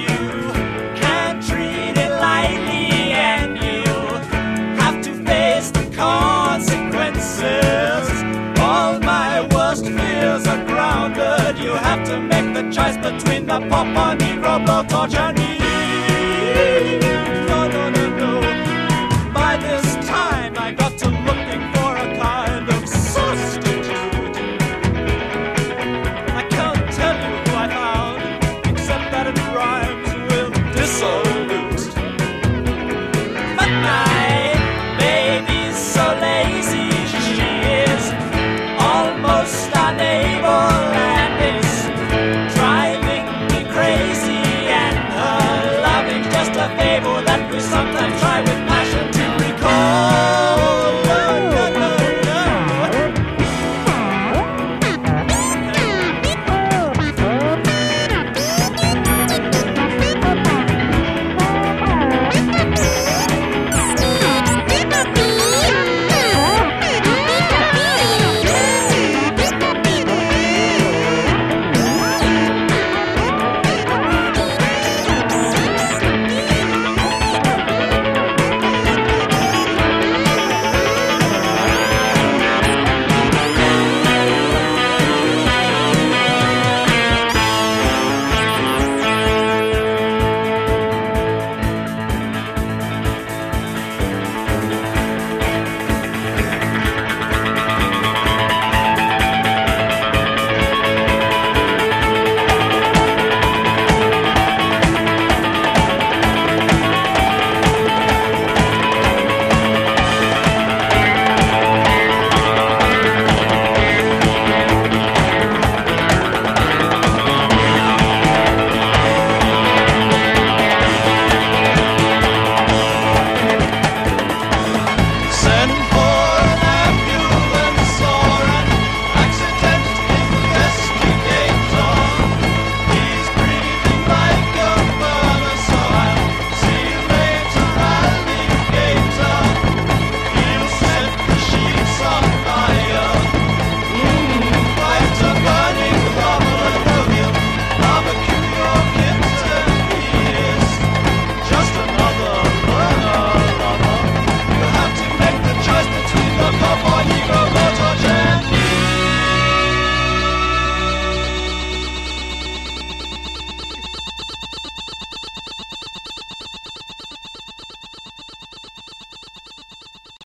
you can't treat it lightly, and you have to face the consequences. All my worst fears are grounded. You have to make the choice between the pop or Negro, blow, torture,